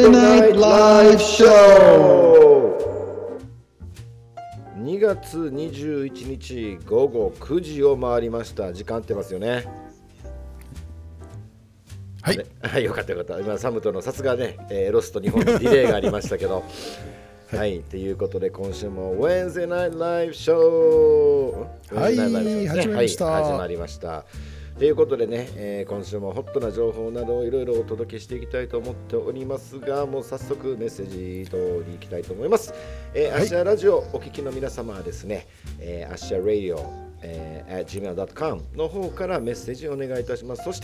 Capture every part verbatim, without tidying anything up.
Wednesday Night Live Show にがつにじゅういちにちごごくじを回りました。時間合ってますよね。 はい、 はい、よかったよかった。今サムとのさすがね、えー、ロスと日本のディレイがありましたけどはい、はい、ということで今週も Wednesday Night Live Show はい、ね、始まりました、 はい、始まりましたということでね、えー、今週もホットな情報などをいろいろお届けしていきたいと思っておりますが、もう早速メッセージ通りに行きたいと思います。えーはい、アッシャーラジオお聞きの皆様はですね、えー、アッシャーラディオえー、at ジーメールドットコム の方からメッセージお願いいたします。そして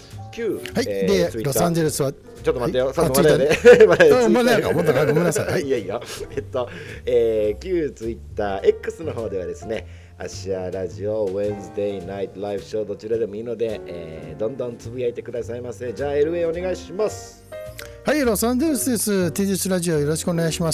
Q、 はい、えー、でロサンゼルスはちょっと待ってよ、はい、さっきまでねまだやか、まだごめんなさい、はい、 いやいや、えっと、えー、Q ツイッター X の方ではですね、アッシャーラジオ Wednesday Night Live Show どちらでもいいので、えー、どんどんつぶやいてくださいませ。じゃあ エルエー お願いします。 はい、ロサンゼルスです。 ティージェーエス ラジオよろしくお願いします。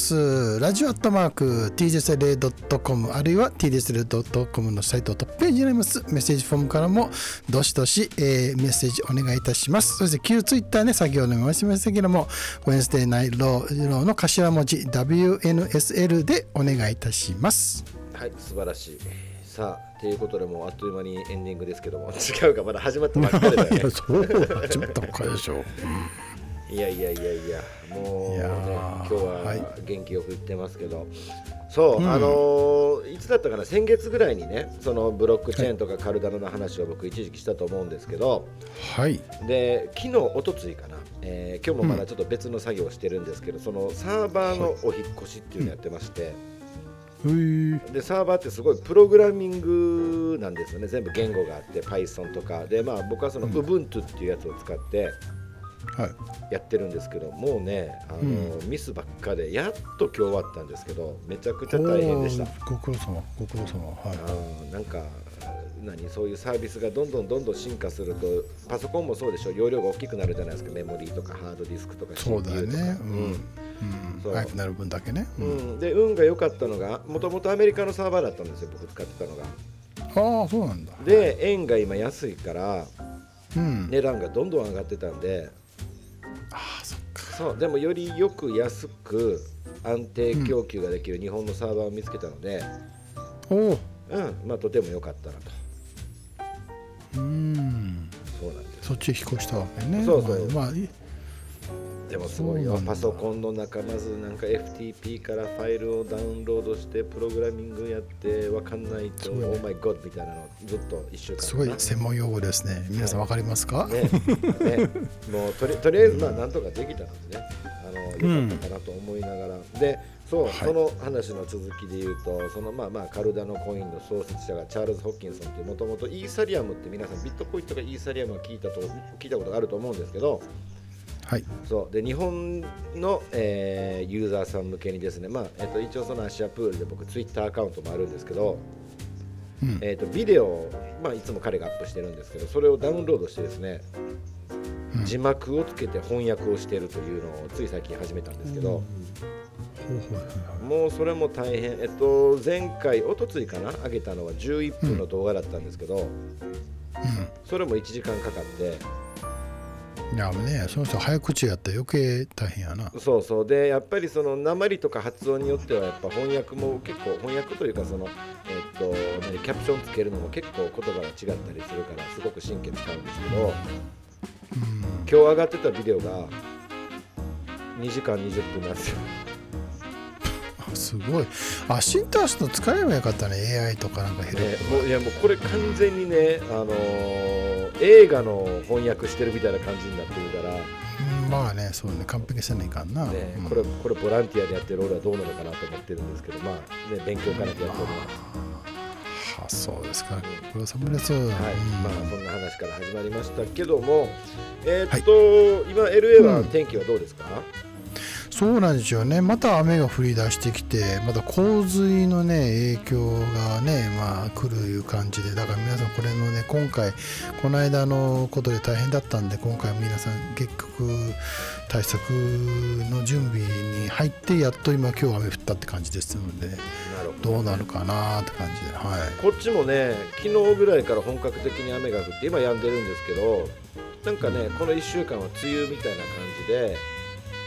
ラジオアットマーク ティージェーエスエルエードットコム あるいは ティージェーエスエルエードットコム のサイトトップページになります。メッセージフォームからもどしどし、えー、メッセージお願いいたします。そして旧ツイッターね、先ほども申しましたけども Wednesday Night Live の頭文字 ダブリューエヌエスエル でお願いいたします。 はい、素晴らしい。さあ、ということでもうあっという間にエンディングですけども、違うか、まだ始まったばっかりだよね。 いや、そう始まったばっかりでしょう、うんいやいやいやいや、もうね、今日は元気よく言ってますけど、はい、そう、うん、あのー、いつだったかな、先月ぐらいにね、そのブロックチェーンとかカルダノの話を僕一時期したと思うんですけど、 はい、 で昨日おとついかな、えー、今日もまだちょっと別の作業をしてるんですけど、うん、そのサーバーのお引っ越しっていうのをやってまして、はい、でサーバーってすごいプログラミングなんですよね。全部言語があって Python とかで、まあ、僕はその Ubuntu っていうやつを使って、やってるんですけど、もうね、あの、うん、ミスばっかでやっと今日終わったんですけど、めちゃくちゃ大変でした。 ご苦労様、ご苦労様、はい、 あ、なんか何そういうサービスがどんどんどんどん進化すると、パソコンもそうでしょ、容量が大きくなるじゃないですか。メモリーとかハードディスクとか シーピーユー とか、そうだよね、うんうん、 そう早くなる分だけね、 うんうん、で運が良かったのが、もともとアメリカのサーバーだったんですよ、僕使ってたのが。 ああ、そうなんだ。 で円が今安いから、 うん、 値段がどんどん上がってたんで、 ああ、そっか。 そうでもよりよく安く安定供給ができる日本のサーバーを見つけたので、 うん、お、 うんまあ、とても良かったなと。 うーん、 そうなんです。 そっちへ引っ越したわけね。 そうそう、 まあ、まあ、 でもすごいよ。パソコンの中、まずなんか エフティーピー からファイルをダウンロードしてプログラミングやって分かんないと、ね、オーマイゴッドみたいなのずっと一週間。 すごい専門用語ですね。皆さん分かりますか？ ねね、もうと り, とりあえずまあなんとかできたのでね、あの良かったかなと思いながら、うん、でそう、はい、その話の続きで言うと、そのまあまあカルダノコインの創設者がチャールズ・ホッキンソンって、もともとイーサリアムって、皆さんビットコインとかイーサリアムは聞いたと聞いたことがあると思うんですけど、 はい、 そうで日本の、えー、ユーザーさん向けにですね、まあえっと、一応そのアシアプールで僕ツイッターアカウントもあるんですけど、うんえっと、ビデオを、まあ、いつも彼がアップしてるんですけど、それをダウンロードしてですね、うん、字幕をつけて翻訳をしているというのをつい最近始めたんですけど、うん、もうそれも大変、えっと、前回おとついかな上げたのはじゅういっぷんの動画だったんですけど、うん、それもいちじかんかかって、 いやね、その人早口やったら余計大変やな。 そうそうで、やっぱりその訛りとか発音によってはやっぱ翻訳も結構、翻訳というかその、えっと何キャプションつけるのも結構言葉が違ったりするからすごく神経使うんですけど、うん、今日上がってたビデオがにじかんにじゅっぷんなんですよ。 すごい。あ、シンタースト使えばよかったね、エーアイ とかなんかヘルプ、 ね、もういやもうこれ完全にね、あのー、映画の翻訳してるみたいな感じになってるから、 うん、まあね、そうね、完璧せないかんな、 ね、うん、これこれボランティアでやってる俺はどうなのかなと思ってるんですけど、まあね、勉強からやっております。 はあ、そうですか、ご苦労様です。はい、うん、 まあそんな話から始まりましたけども、えー、っと、はい、今 エルエー は天気はどうですか？ うん、そうなんですよね。また雨が降り出してきて、また洪水のね影響がね、まあ来るいう感じで、だから皆さんこれのね、今回この間のことで大変だったんで、今回皆さん結局対策の準備に入ってやっと今今日雨降ったって感じですので、どうなるかなって感じで、はい。 こっちもね、昨日ぐらいから本格的に雨が降って今止んでるんですけど、なんかね、うん、このいっしゅうかんは梅雨みたいな感じで。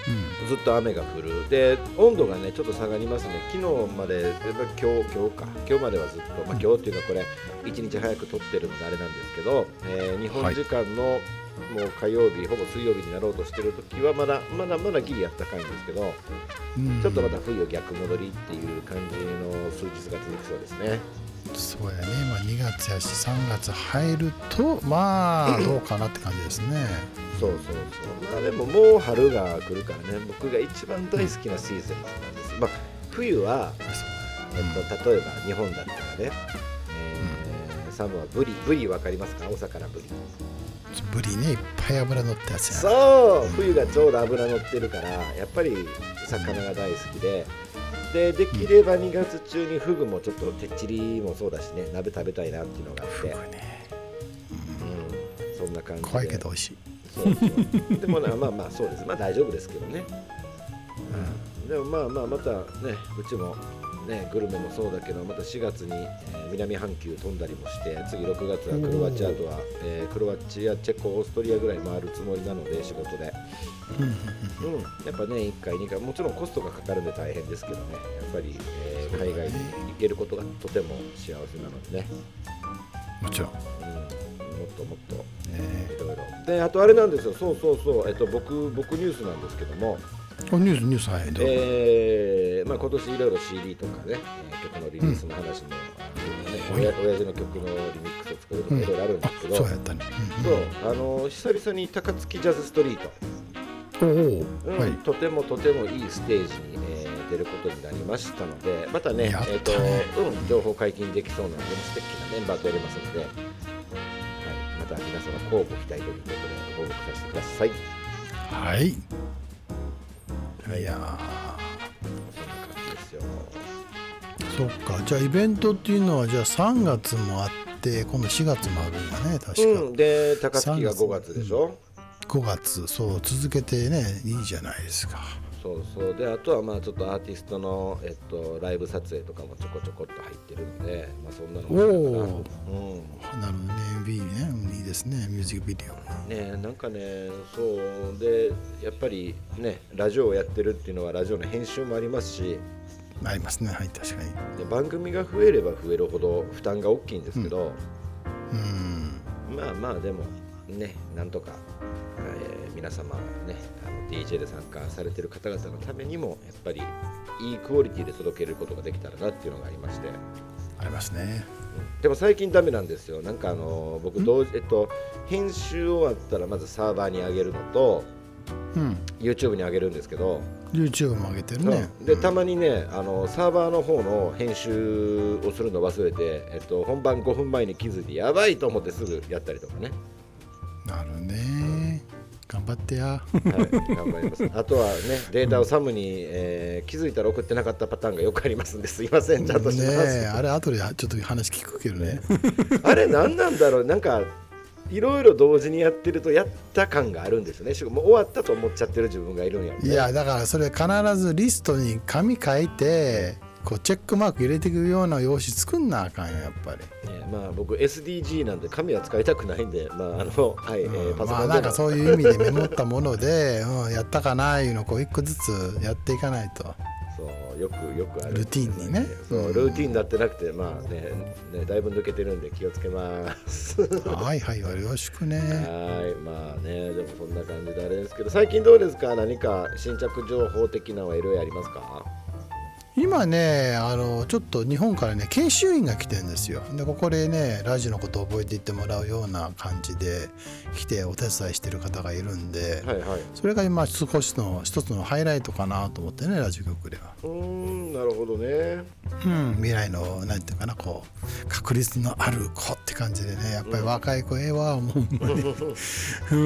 ずっと雨が降る。で温度がねちょっと下がりますね。昨日まで今日今日か今日まではずっと、まあ、今日っていうかこれいちにち早く撮ってるのであれなんですけど、えー、日本時間のもう火曜日ほぼ水曜日になろうとしてる時はまだまだまだギリあったかいんですけど、うん、ちょっとまた冬逆戻りっていう感じの数日が続きそうですね。 そうやね、まあ、にがつやしさんがつ入るとまあどうかなって感じですね。 そうそうそう、まあ、でももう春が来るからね、僕が一番大好きなシーズンなんです、まあ、冬は、えっと、例えば日本だったらね、えー、サムはブリブリ分かりますか？お魚ブリブリね、いっぱい脂乗ったやつや。 そう、冬がちょうど脂乗ってるからやっぱり魚が大好きで、でできればにがつ中にフグもちょっとてっちりもそうだしね、鍋食べたいなっていうのがあって、ね、うん、そんな感じで。 怖いけど美味しい。 そうそうでもな、まあまあそうです、まあ大丈夫ですけどね、うん、でもまあまあまたね、うちもねグルメもそうだけど、またしがつに、えー、南半球飛んだりもして、次ろくがつはクロアチアとは、えー、クロアチア、チェコ、オーストリアぐらい回るつもりなので、仕事で、うん、やっぱねいっかいにかいもちろんコストがかかるんで大変ですけどね、やっぱり、えー、海外に行けることがとても幸せなのでね、 もちろん、 うん、もっともっと、えー、いろいろで、あとあれなんですよ、そうそうそう、えっと、僕僕ニュースなんですけども、 ニュースニュースはい、 えーまあ、今年いろいろ シーディー とかね、曲のリリースの話も、うん、ね、親父の曲のリミックスを作るとかいろいろあるんですけど、うん、そうやったね、うん、そうあの久々に高槻ジャズストリート、おー、うん、はい、とてもとてもいいステージに、えー、出ることになりましたので、またね、たねえーとうん、情報解禁できそうなので素敵なメンバーとやりますので、はい、また皆様交互期待ということで報告させてください。 はい、 はい、いやー、そんな感じですよ。 そっか、じゃあイベントっていうのはじゃあさんがつもあって今度しがつもあるんだね、確か、 うん、で高槻がごがつでしょ、 ごがつ、そう続けてね、いいじゃないですか。 そうそうで、あとはまあちょっとアーティストの、えっと、ライブ撮影とかもちょこちょこっと入ってるので、まあ、そんなのもあるかな、うん、 なるほどね、エムビー ね、いいですね、ミュージックビデオね。なんかね、そうでやっぱりねラジオをやってるっていうのはラジオの編集もありますし、 ありますね、はい、確かに。で番組が増えれば増えるほど負担が大きいんですけど、うん、うん、まあまあでもね、なんとか、えー、皆様ね、あの ディージェー で参加されてる方々のためにもやっぱりいいクオリティで届けることができたらなっていうのがありまして。 ありますね、 うん、でも最近ダメなんですよ。なんかあの僕同時、えっと、編集終わったらまずサーバーに上げるのと、うん、YouTube に上げるんですけど、 YouTube も上げてるね、 うん、でたまにね、あのサーバーの方の編集をするの忘れて、えっと、本番ごふんまえに気づいてやばいと思ってすぐやったりとかね。 なるね、うん、頑張ってや、はい、 頑張ります。あとはね、データをサムに、えー、気づいたら送ってなかったパターンがよくありますんで、すいません、ちゃんとします。 ね、あれ後でちょっと話聞くけどねあれ何なんだろう、なんかいろいろ同時にやってるとやった感があるんですよね。もう終わったと思っちゃってる自分がいるんや、ね、 いやだからそれ必ずリストに紙書いてこうチェックマーク入れていくような用紙作んなあかんよ、やっぱり、 ね、まあ僕 エスディージー なんで紙は使いたくないんで、まああのはい、うん、えー、パソコンで、まあなんかそういう意味でメモったもので、うん、やったかないうのをこう一個ずつやっていかないと。 そうよくよくある、 ルーティンにね、 そうルーティンになってなくて、まあ ね, ねだいぶ抜けてるんで気をつけますはいはい、よろしくね。 はい、まあね、でもそんな感じであれですけど、最近どうですか、何か新着情報的なのはいろいろありますか？ 今ね、あのちょっと日本からね研修員が来てるんですよ。でここでねラジオのことを覚えていってもらうような感じで来てお手伝いしてる方がいるんで、はいはい、それが今少しの一つのハイライトかなと思ってね、ラジオ局では。 うーん、なるほどね。 うん、未来のなんていうかな、こう確率のある子って感じでね、やっぱり若い子ええわ、もううん、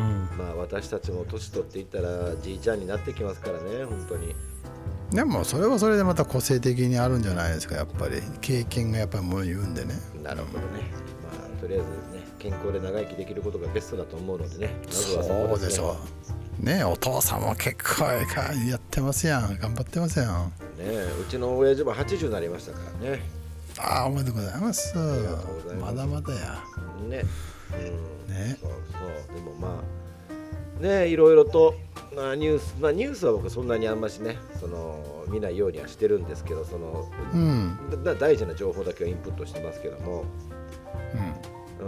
まあ私たちも年取っていったらじいちゃんになってきますからね、本当に。 でもそれはそれでまた個性的にあるんじゃないですか、やっぱり経験がやっぱりもの言うんでね。 なるほどね。まあとりあえずね、健康で長生きできることがベストだと思うのでね。まずはそうでしょうね。お父さんも結構やってますやん、頑張ってますやんね。 うちの親父もはちじゅうになりましたからね。 ああ、おめでとうございます。まだまだやね、うん、ね、そうそう。でもまあね、いろいろとまあ、ニュース、まあ、ニュースは僕そんなにあんましねその見ないようにはしてるんですけど、その、 うん、 だ大事な情報だけはインプットしてますけども、うん、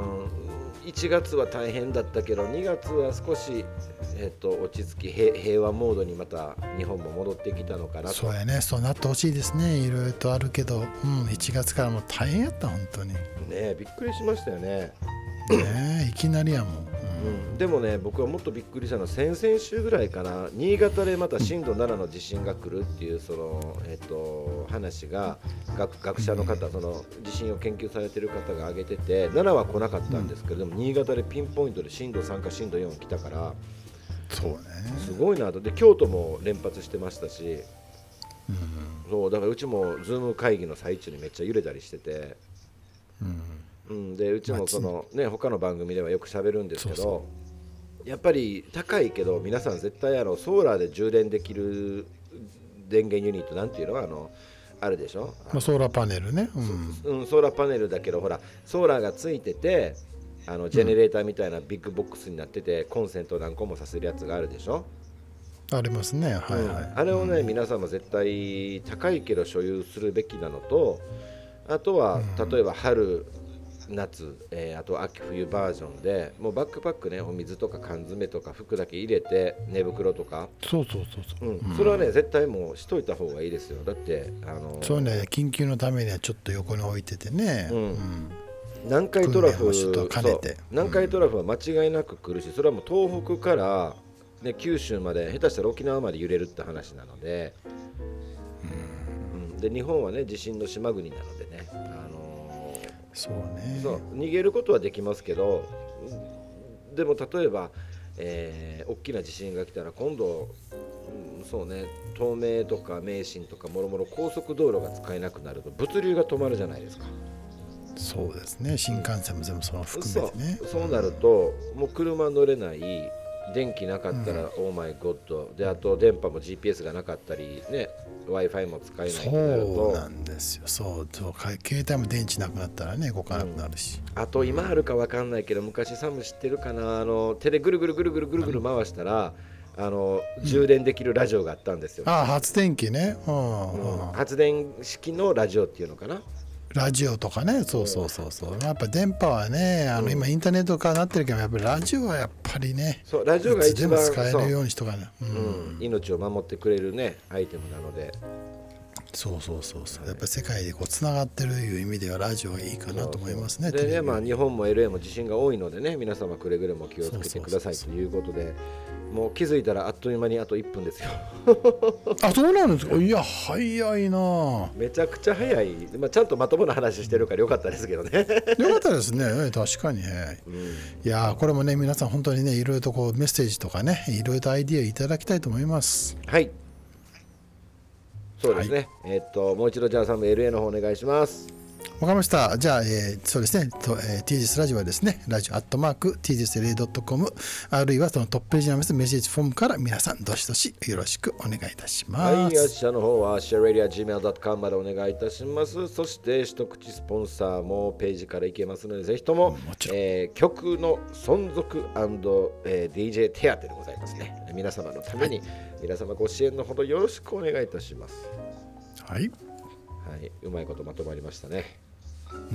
いちがつは大変だったけどにがつは少し、えー、と落ち着き 平, 平和モードにまた日本も戻ってきたのかなと。 そうやね、そうなってほしいですね。いろいろとあるけど、うん、いちがつからもう大変やった本当にね。びっくりしましたよね。 ねいきなりやもん、 うん、でもね僕はもっとびっくりしたのは先々週ぐらいかな、新潟でまた震度ななの地震が来るっていうその、えっと、話が 学, 学者の方、その地震を研究されてる方が挙げてて、ななは来なかったんですけれども、うん、新潟でピンポイントで震度さんか震度よん来たから、 そうね、 すごいなと。で京都も連発してましたし、 うん、 そうだからうちもズーム会議の最中にめっちゃ揺れたりしてて、 うんうん、でうちもその、ね、他の番組ではよく喋るんですけど、そうそうやっぱり高いけど皆さん絶対あのソーラーで充電できる電源ユニットなんていうのはあのあるでしょ、 まあ、ソーラーパネルね、 うんうん、ソーラーパネルだけどほらソーラーがついててあのジェネレーターみたいなビッグボックスになってて、うん、コンセント何個もさせるやつがあるでしょ。 ありますね、はいはい、うん、 あれをね、うん、皆さんも絶対高いけど所有するべきなのと、あとは、うん、例えば春夏、えー、あと秋冬バージョンでもうバックパックね、お水とか缶詰とか服だけ入れて寝袋とか、 そうそうそうそう、 うん、それはね、うん、絶対もうしといた方がいいですよ。だってあのー、 そうね、緊急のためにはちょっと横に置いててね、うんうん、 南海トラフ南海トラフは間違いなく来るし、それはもう東北から、ね、九州まで下手したら沖縄まで揺れるって話なので、うんうん、で日本はね地震の島国なのでね、あのそうね、 そう逃げることはできますけど、でも例えば、えー、大きな地震が来たら今度、うん、そうね、東名とか名神とかもろもろ高速道路が使えなくなると物流が止まるじゃないですか。 そうですね、新幹線も全部その含めてね。 そう、そうなると、うん、もう車乗れない、電気なかったら、うん、オーマイゴッドで、あと電波も ジーピーエス がなかったりね、Wi-Fi も使えないとなると、 そうなんですよ。そうそう、携帯も電池なくなったらね動かなくなるし、 うん、あと今あるか分かんないけど、昔サム知ってるかな、あの手でぐるぐるぐるぐるぐるぐる回したら、あの充電できるラジオがあったんですよ、 うん、ああ発電機ね、 うんうん、発電式のラジオっていうのかな、 ラジオとかね、そうそうそうそう、やっぱ電波はね、あの今インターネット化になってるけど、やっぱりラジオはやっぱりね、 そうラジオが一番いつでも使えるようにしとかね、 うんうん、命を守ってくれるねアイテムなので、 そうそうそうそう、やっぱり世界でこうつながってるいう意味ではラジオはいいかなと思いますね。 そうそうでね、まあ、日本も エルエー も地震が多いのでね、皆様くれぐれも気をつけてくださいということで、もう気づいたらあっという間にあといっぷんですよあ、そうなんですか。いや早いな、 めちゃくちゃ早い、まあ、ちゃんとまともな話してるからよかったですけどねよかったですね、確かに、ね、うん、いやこれもね皆さん本当にねいろいろとこうメッセージとかねいろいろとアイディアいただきたいと思います。 はい、そうですね、はい、えー、っともう一度じゃあサム エルエー の方お願いします。 わかりました。じゃあ、えー、そうですね、とえー、ティージェス ラジオはですね、ラジオアットマーク ティージェスエルエードットコム あるいはそのトップページにありますメッセージフォームから皆さんどしどしよろしくお願いいたします。 はい、アッシャの方は アッシャレディア ジーメールドットコム までお願いいたします。そして一口スポンサーもページからいけますので、ぜひとも、もえー、曲の存続&、えー、ディージェー 手当でございますね。皆様のために、はい、皆様ご支援のほどよろしくお願いいたします。 はい、 はい、うまいことまとまりましたね。 うん、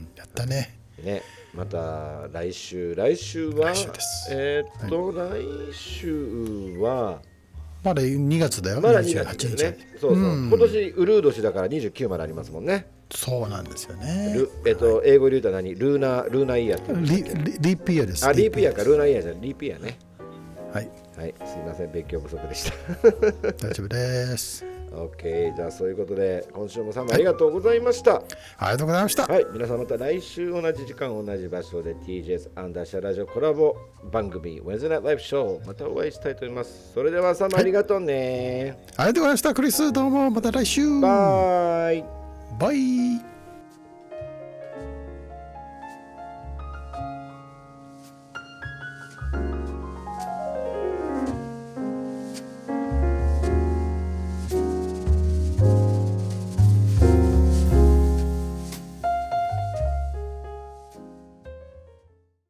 やったね。 ね、また来週、来週は、 来週です。 えー、っと、はい、来週は、 まだにがつだよ。 まだにがつですね。そうそう、うん、今年ウルー年だからにじゅうきゅうまでありますもんね。 そうなんですよね。 ルえっと、はい、英語で言うと何？ルーナー、ルーナーイヤーってリリリープイヤーです。 あ、リープイヤーか、ルーナーイヤーじゃない、リープイヤーね。 はい。 はい、すいません、勉強不足でした。 大丈夫です。 OK、じゃあそういうことで今週もサムありがとうございました。はい、 ありがとうございました。 はい、皆さんまた来週同じ時間同じ場所で ティージェーエス アンダーシャラジオコラボ番組 Wednesday Night Live Show またお会いしたいと思います。それではサムありがとうね、 はい、ありがとうございました。クリスどうもまた来週。 バイバイ。